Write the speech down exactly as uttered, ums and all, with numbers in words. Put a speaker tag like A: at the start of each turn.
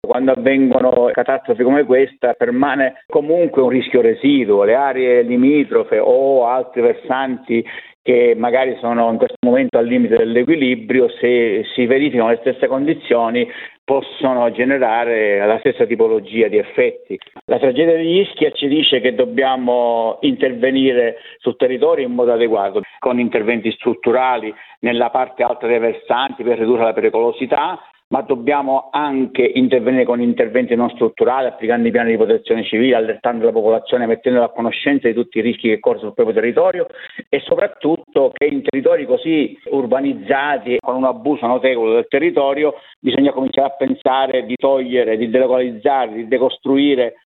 A: quando avvengono catastrofi come questa permane comunque un rischio residuo. Le aree limitrofe o altri versanti che magari sono in questo momento al limite dell'equilibrio, se si verificano le stesse condizioni, possono generare la stessa tipologia di effetti. La tragedia degli Ischia ci dice che dobbiamo intervenire sul territorio in modo adeguato, con interventi strutturali nella parte alta dei versanti per ridurre la pericolosità, ma dobbiamo anche intervenire con interventi non strutturali, applicando i piani di protezione civile, allertando la popolazione, mettendola a conoscenza di tutti i rischi che corre sul proprio territorio, e soprattutto che in territori così urbanizzati, con un abuso notevole del territorio, bisogna cominciare a pensare di togliere, di delocalizzare, di decostruire